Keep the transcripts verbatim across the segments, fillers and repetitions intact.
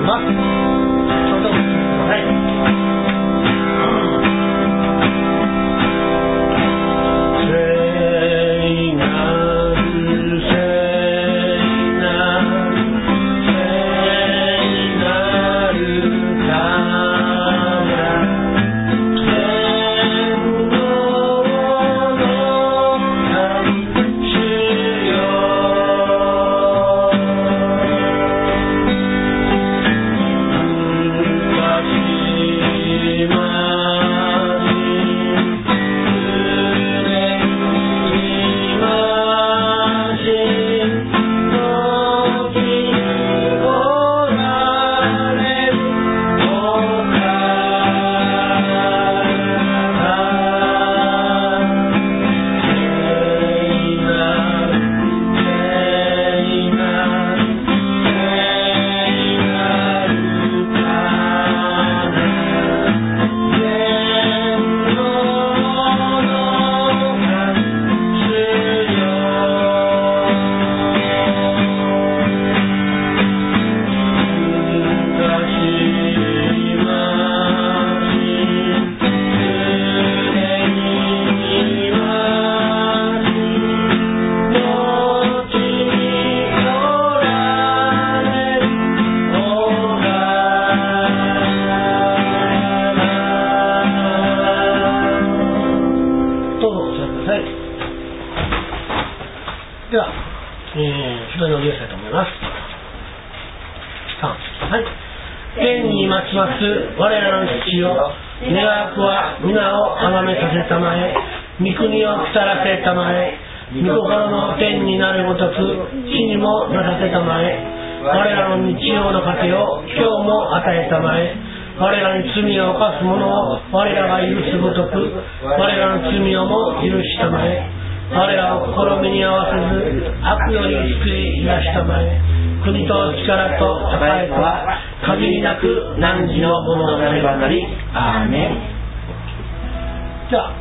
ます。それではお聞きください。では、えー、一人のおりをしたいと思います。さん、はい。天にまちます我らの父よ、願わくは皆をあがめさせたまえ、御国を来たらせたまえ、御心の天になるごとく地にもなさせたまえ、我らの日曜の糧を今日も与えたまえ、我らに罪を犯す者を我らが許すごとく我らの罪をも許したまえ、我らを試みに合わせず悪より救い出したまえ、国と力と栄えとは限りなく汝のものなればなり。アーメン。じゃあ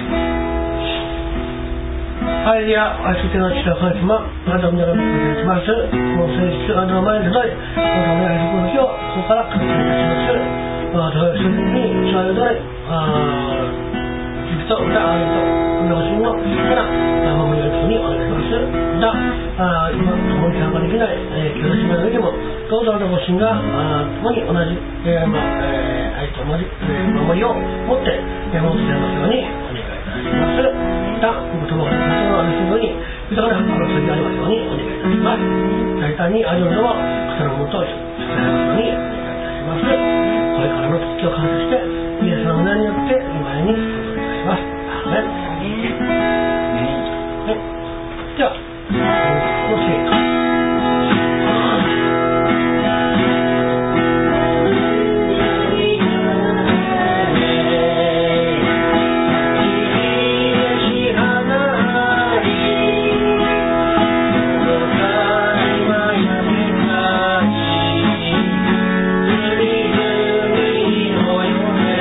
ハレルヤ、愛する天の父なる神様、あなたを皆が見ていただきます。この聖日、あなたの前に届い、あなたの願いする時をここから確認いたします。あなたが一人に伝えるため、あーと歌ありと両親のから守りを一緒にお願いします。またあ今共に参加できない、えー、教師の上でもどうぞあなたご神が共に同じ、えーまえー、愛と同じ、えー、守りを持って守ってくれますようにお願いいたします。また言葉が言葉がありますように豊かな心の筋がありますようにお願いいたします。大胆にあるのを草のもとをさせますようにお願いいたします。これからの時を感謝してイエスの名によって今へにお願いします。はい、じゃあ、もし 「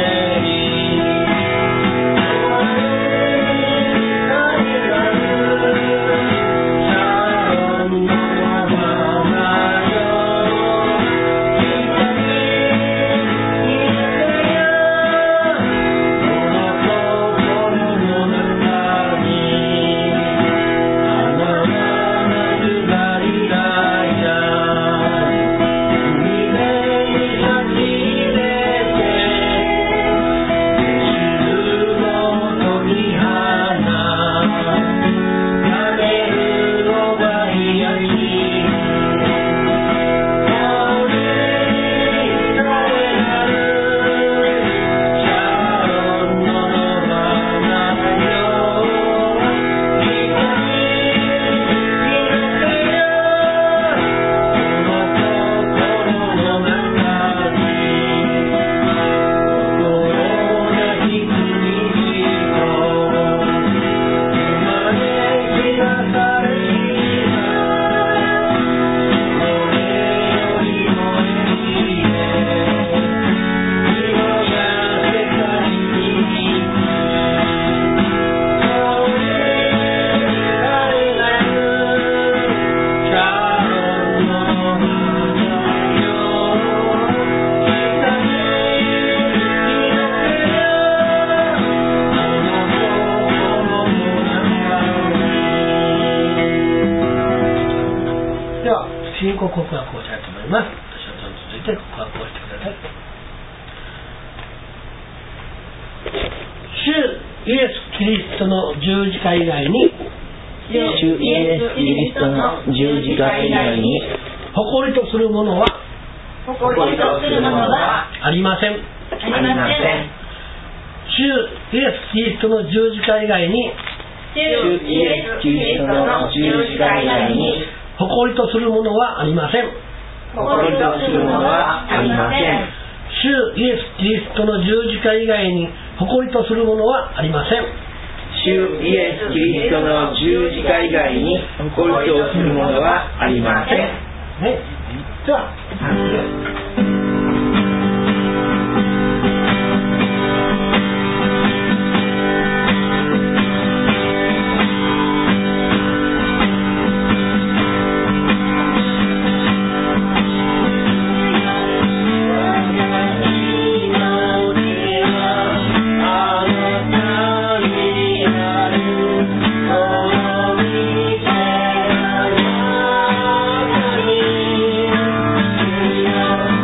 では信仰告白をしたいと思います。私は続いて告白をしてください。主イエス・キリストの十字架以外に主イエス・キリストの十字架以外に誇りとするものは誇りとするものはありません。 ありません。 主イエス・キリストの十字架以外に主イエス・キリストの十字架以外に誇りとするものはありません。 誇りとするものはありません。 主イエス・キリストの十字架以外に誇りとするものはありません。 主イエス・キリストの十字架以外に誇りとするものはありません。 ね、では、 主よ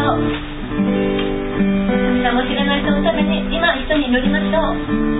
神様を知らない人のために今一緒に祈りましょう。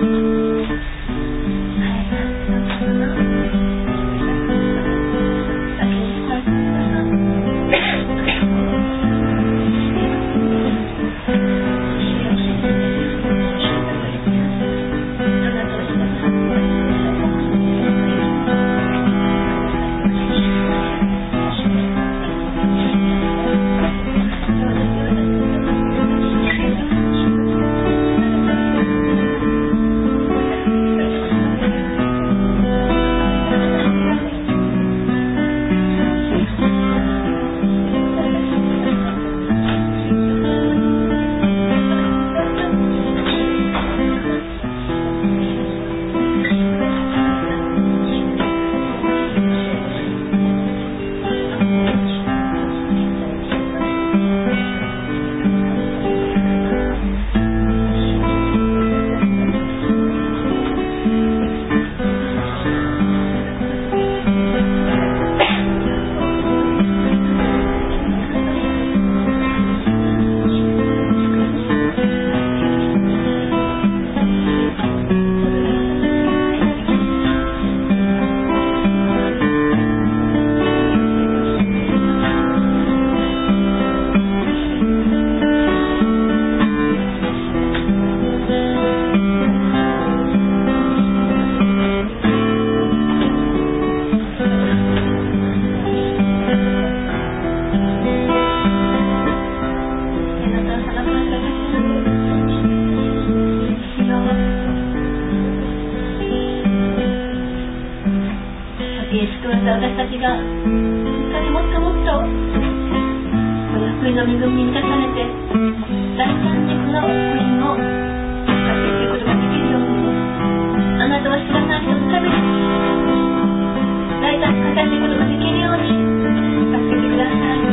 私たちが本当にもっともっとこの福音の恵みに満たされて大胆にこの福音を使っていくことができるように、あなたは知らない人のために大胆に語っていくことができるように助けてください。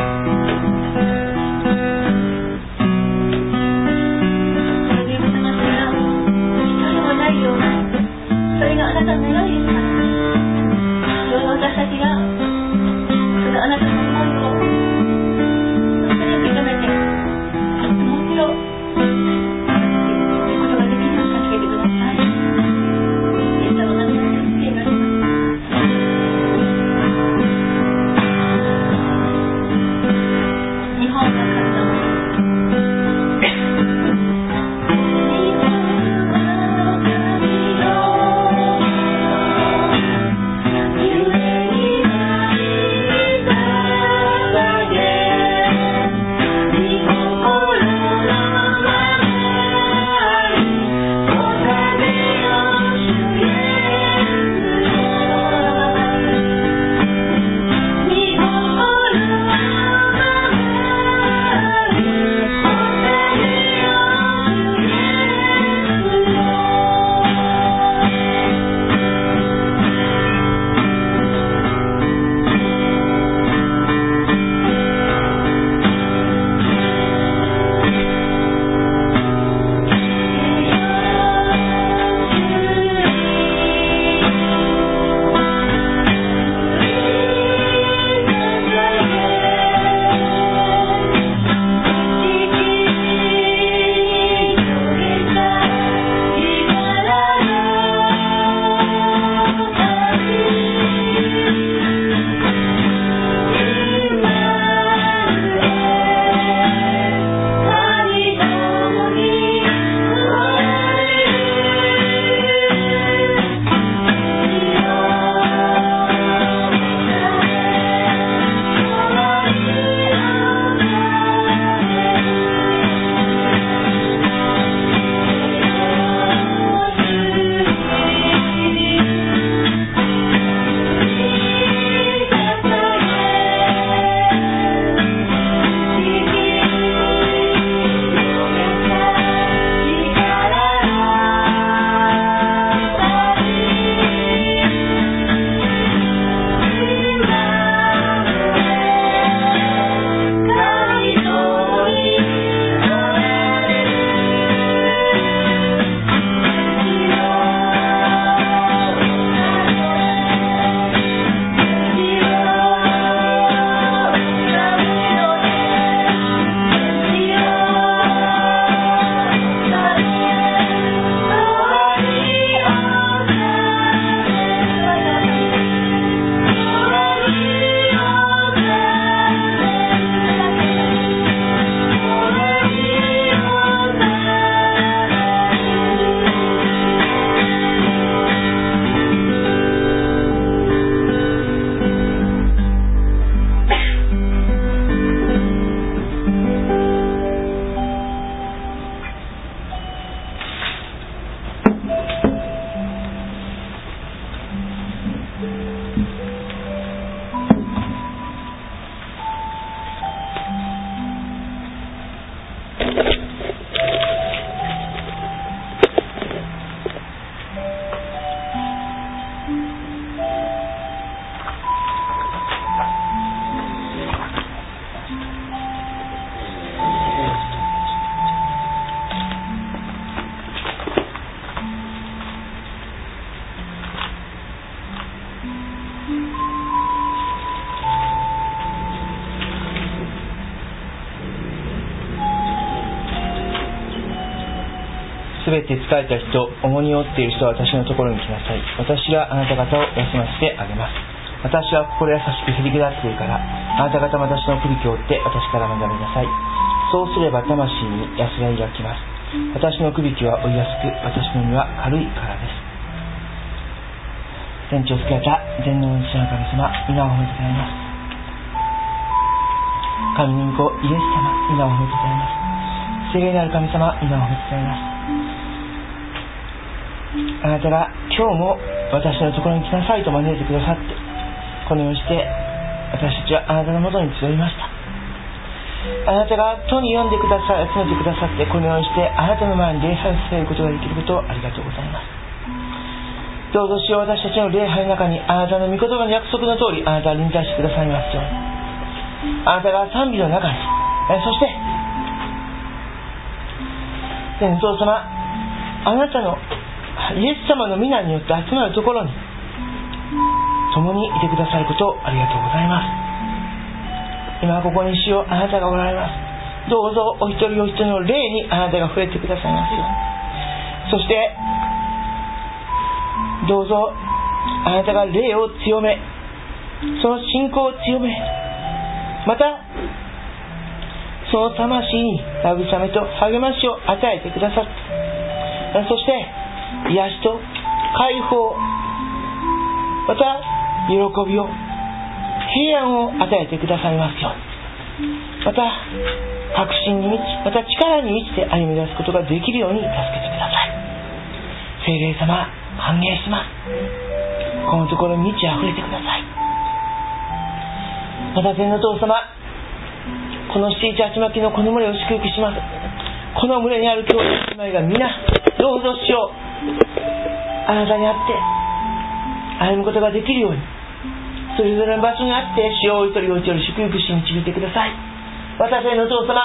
それでいうことなしが一人もないような、それがあなたの願いですから、私たちがそのあなたの思いを本当に受け止めて、もっとことができるように助けてください。イエス様の名前で祈ります。日本の神様、You すべて疲れた人、重荷を負っている人は私のところに来なさい。私があなた方を休ませてあげます。私は心優しくへりくだっているから、あなた方も私の首を折って私から学びなさい。そうすれば魂に安らぎが来ます。私の首は追いやすく、私の身は軽いからです。天地を作られた全能の父なる神様、皆を褒めてくださいます。神の御子イエス様、皆を褒めてくださいます。聖霊なる神様、皆を褒めてくださいます。あなたが今日も私のところに来なさいと招いてくださって、このようにして私たちはあなたのもとに集いました。あなたが都に呼んでください、集めてくださって、このようにしてあなたの前に礼拝させることができることをありがとうございます。どうぞしよう、私たちの礼拝の中にあなたの御言葉の約束の通りあなたは臨在してくださいますように。あなたが賛美の中に、そして天の父様、あなたのイエス様の皆によって集まるところに共にいてくださることをありがとうございます。今ここに主よ、あなたがおられます。どうぞお一人お一人の霊にあなたが触れてくださいますように。そしてどうぞあなたが霊を強め、その信仰を強め、またその魂に慰めと励ましを与えてくださって、そして癒しと解放、また喜びを、平安を与えてくださいますように。また確信に満ち、また力に満ちて歩み出すことができるように助けてください。聖霊様、歓迎します。このところに満ち溢れてください。また天の父様、この七一八巻のこの群れを祝福します。この群れにある兄弟姉妹が皆どうぞ主よ、あなたにあって歩むことができるように、それぞれの場所にあって主よ、お一人お一人祝福し導いてください。私の父様、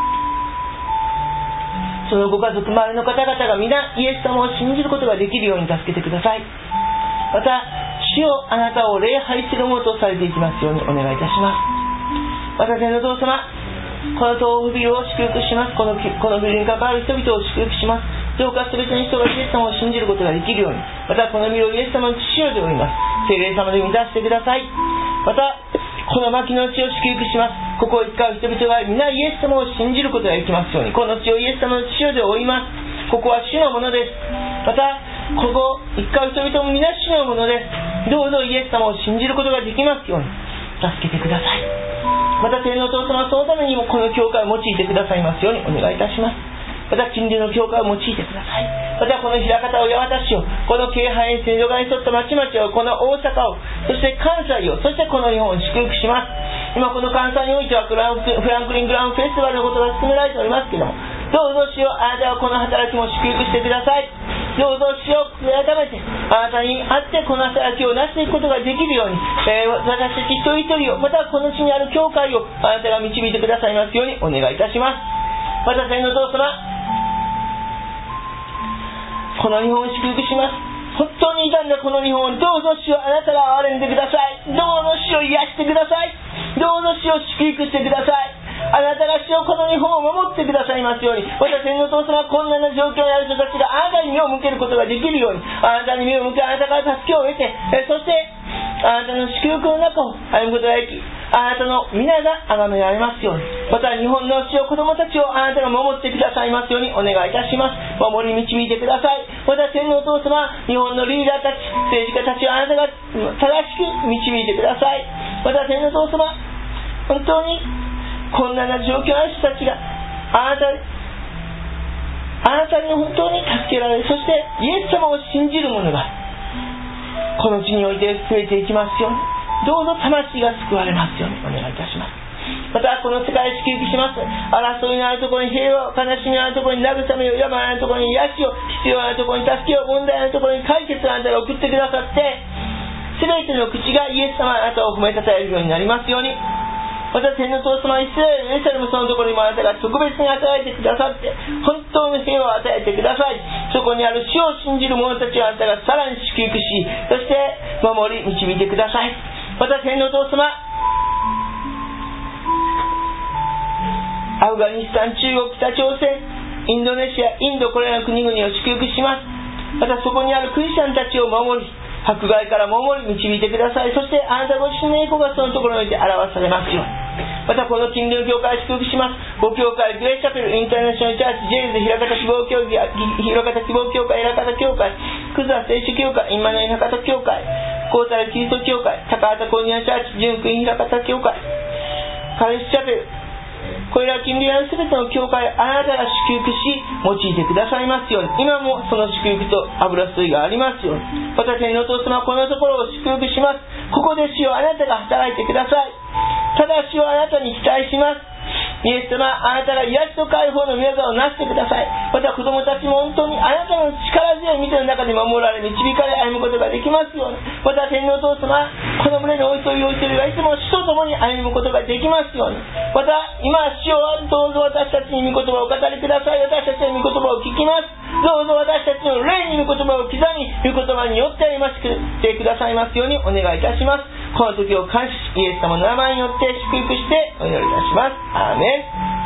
そのご家族、周りの方々が皆イエス様を信じることができるように助けてください。また主よ、あなたを礼拝するものとされていきますようにお願いいたします。私の父様、この東北ビルを祝福します。このこのビルに関わる人々を祝福します。どうか全ての人がイエス様を信じることができるように、またこのビルをイエス様の父よでおります聖霊様で満たしてください。またこの牧の地を祝福します。ここを行き交う人々が皆イエス様を信じることができますように、この地をイエス様の父よでおります。ここは主のものです。またここ行き交う人々も皆主のものです。どうぞイエス様を信じることができますように助けてください。また天の父様、そのためにもこの教会を用いてくださいますようにお願いいたします。また近隣の教会を用いてください。またこの枚方を、八幡市を、この京阪沿線旅館に沿った町々を、この大阪を、そして関西を、そしてこの日本を祝福します。今この関西においてはフランクリングラウンフェスティバルのことが進められておりますけれども、どうぞ主よ、あなたはこの働きも祝福してください。どうぞ主よ、改めてあなたにあってこの働きをなしていくことができるように、えー、私たち一人一人を、またこの地にある教会をあなたが導いてくださいますようにお願いいたします。また天の父様、この日本を祝福します。本当に傷んだこの日本をどうぞ主よ、あなたが憐れんでください。どうぞ主よ、癒してください。どうぞ主よ、祝福してください。あなたが主よ、この日本を守ってくださいますように、また天の父様、困難な状況にある人たちがあなたに目を向けることができるように、あなたに目を向け、あなたから助けを得て、えそしてあなたの祝福の中を歩むことができ、あなたの皆が崇められますように、また日本の主よ、子供たちをあなたが守ってくださいますようにお願いいたします。守り導いてください。また天の父様、日本のリーダーたち、政治家たちをあなたが正しく導いてください。また天の父様、本当に困難な状況のある人たちがあなたあなたに本当に助けられる、そしてイエス様を信じる者がこの地において増えていきますように、どうぞ魂が救われますようにお願いいたします。またこの世界を祝福します。争いのあるところに平和を、悲しみのあるところに慰めを、病のあるところに癒しを、必要なるところに助けを、問題のあるところに解決をあなたが送ってくださって、全ての口がイエス様あなたを褒めたたえるようになりますように。また天の父様、イスラエル、エルサレムそのところにもあなたが特別に与えてくださって、本当の平和を与えてください。そこにある主を信じる者たちをあなたがさらに祝福し、そして守り導いてください。また天の父様、アフガニスタン、中国、北朝鮮、 インドネシア、インド、これらの国々を祝福します。またそこにあるクリスチャンたちを守り、迫害から守り導いてください。そしてあなたご自身の栄光がそのところにおいて表されますように。またこの近隣の教会を祝福します。ご教会、グレースチャペル、インターナショナルチャーチ、ジェイズ、平方希望教会、平方希望教会、平方教会、クザ聖書教会、インマヌエル博多教会、コータルキリスト教会、高畑コーニアチャーチ、純福音平方教会、カレスチャペル、これら近隣のすべての教会、あなたが祝福し用いてくださいますように。今もその祝福と油注ぎがありますように。また天皇父様はこのところを祝福します。ここで主よ、あなたが働いてください。ただ主よ、あなたに期待します。イエス様、あなたが癒しと解放の御業をなしてください。また子供たちも本当にあなたの力強い御手の中で守られ、導かれ歩むことができますように。また天皇父様、この胸においといおいているがいつも主と共に歩むことができますように。また今主をどうぞ私たちに御言葉をお語りください。私たちの御言葉を聞きます。どうぞ私たちの霊に御言葉を刻み、御言葉によって歩ませてくださいますようにお願いいたします。この時を感謝し、イエス様の名前によって祝福してお祈りいたします。アーメン。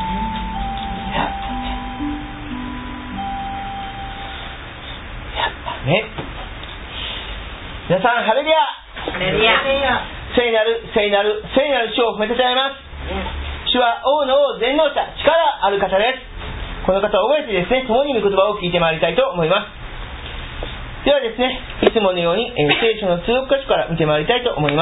ね、皆さんハレルヤ、 ハレルヤ、 聖なる聖なる聖なる主を褒めたたえます。主は王の王、全能者、力ある方です。この方を覚えてですね、共に御言葉を聞いてまいりたいと思います。ではですね、いつものように、えー、聖書の通読箇所から見てまいりたいと思います。